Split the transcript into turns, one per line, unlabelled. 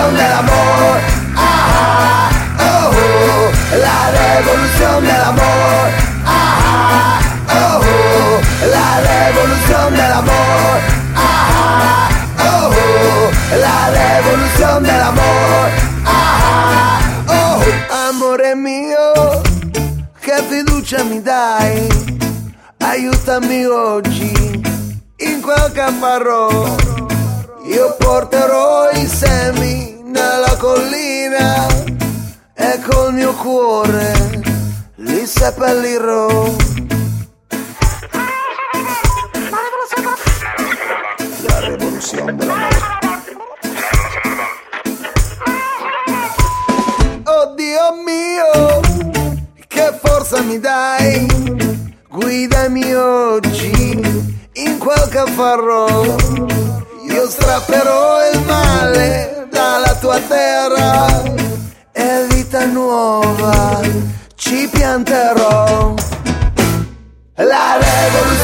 rivoluzione dell'amore, ah, oh, oh, la rivoluzione dell'amore, ah, oh, oh, la rivoluzione dell'amore, ah, oh, oh, la rivoluzione dell'amore, ah, oh, amore mio, che fiducia mi dai, aiutami oggi in quel che farò. Io porterò i semi nella collina e col mio cuore li seppellirò. La rivoluzione dell'amore. Oh Dio mio, che forza mi dai, guidami oggi in quel che farò. Io strapperò il male dalla tua terra e vita nuova ci pianterò. La rivoluzione